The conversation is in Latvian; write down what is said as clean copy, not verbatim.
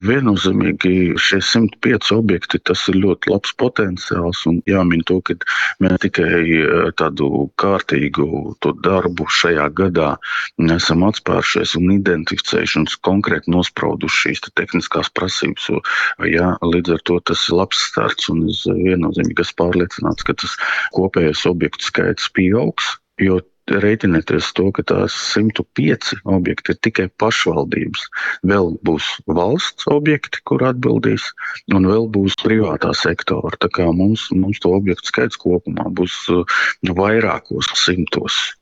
Viennozīmīgi šie 105 objekti, tas ir ļoti labs potenciāls, un jāmin to, ka mēs tikai tādu kārtīgu to darbu šajā gadā esam atspēršies un identificējuši un konkrēti nosprauduši šīs tehniskās prasības. Jā, līdz ar to tas ir labs starts, un es viennozīmīgi esmu pārliecināts, ka tas kopējais objektu skaits pieaugs, jo rēķinieties to, ka tās 105 objekti ir tikai pašvaldības. Vēl būs valsts objekti, kur atbildīs, un vēl būs privātā sektora. Tā kā mums to objektu skaits kopumā būs vairākos simtos.